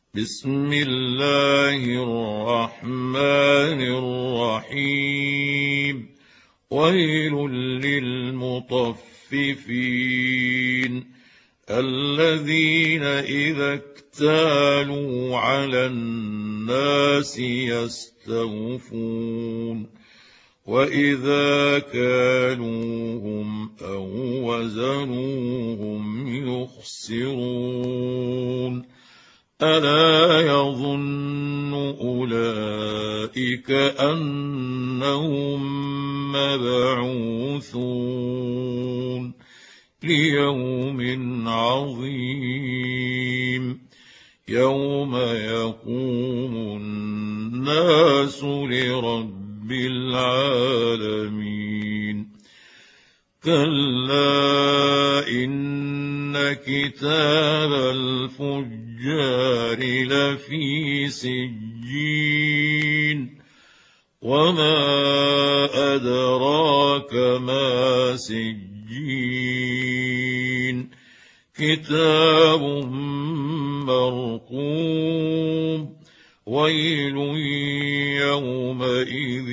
بسم الله الرحمن الرحيم. ويل للمطففين الذين إذا اكتالوا على الناس يستوفون وإذا كالوهم أو وزنوهم يخسرون ألا يظن أولئك أنهم مبعوثون ليوم عظيم يوم يقوم الناس لرب العالمين كلا إن كتاب الفجار لفي سجين وما أدراك ما سجين كتاب مرقوم ويل يومئذ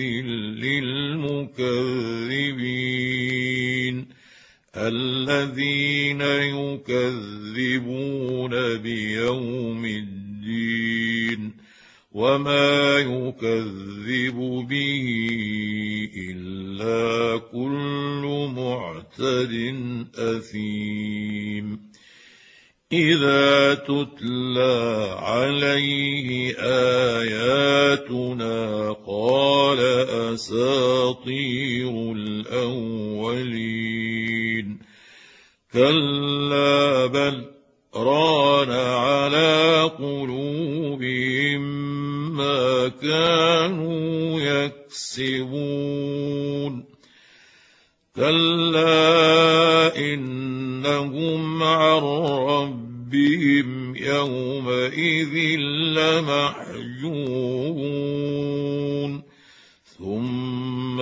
للمكذبين الذين يكذبون بيوم الدين وما يكذب به إلا كل معتد أثيم إذا تتلى عليه آياتنا قال أساطير الأولين كلا بل ران على قلوبهم ما كانوا يكسبون كلا إنهم عن ربهم يومئذ لمحجوبون ثم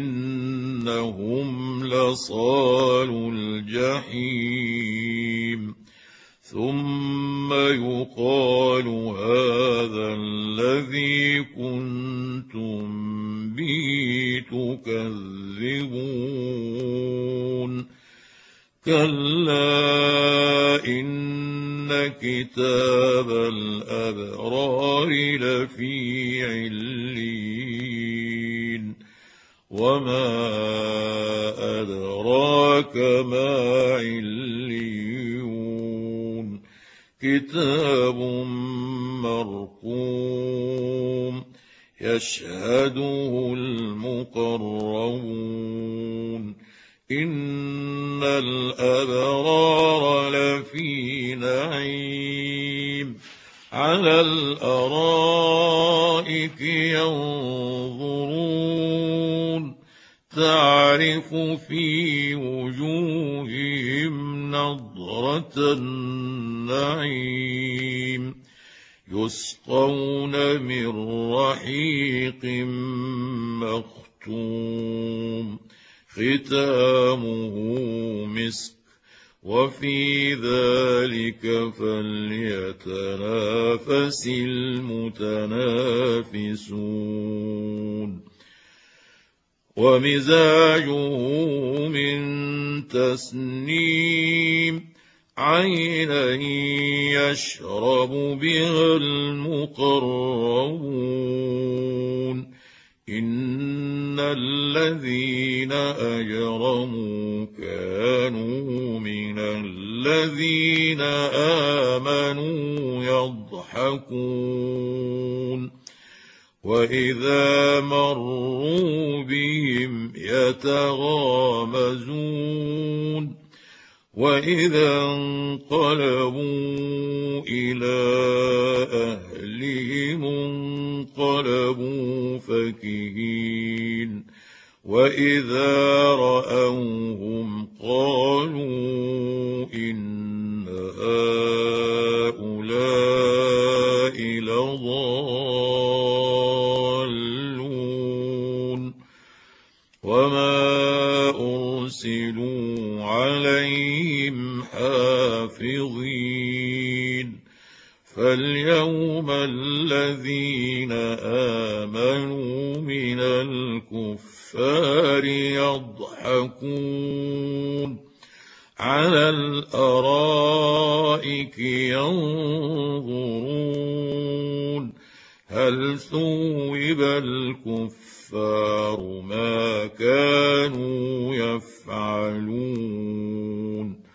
إنهم لصالو الجحيم ثم يقال هذا الذي كنتم به تكذبون كلا إن كتاب الأبرار لفي عليين وما أدراك ما عليون كتاب مرقوم يشهده المقربون إن الأبرار لفي نعيم على الأرائك ينظرون تعرف في وجوههم نضرة النعيم يسقون من رحيق مختوم ختامه مسك وفي ذلك فليتنافس المتنافسون ومزاجه من تسنيم عينا يشرب بها المقربون إن الذين أجرموا كانوا من الذين آمنوا يضحكون وإذا مروا بهم يتغامزون وإذا انقلبوا إلى أهلهم انقلبوا فكهين وإذا رأوهم قالوا إن هؤلاء لضالون وما أرسلوا عليهم حافظين فلينظر اليوم الذين آمنوا من الكفار يضحكون على الأرائك ينظرون هل ثوب الكفار ما كانوا يفعلون